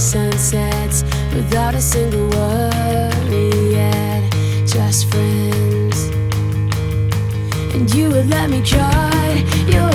sunsets without a single worry yet, just friends. And you would let me cut your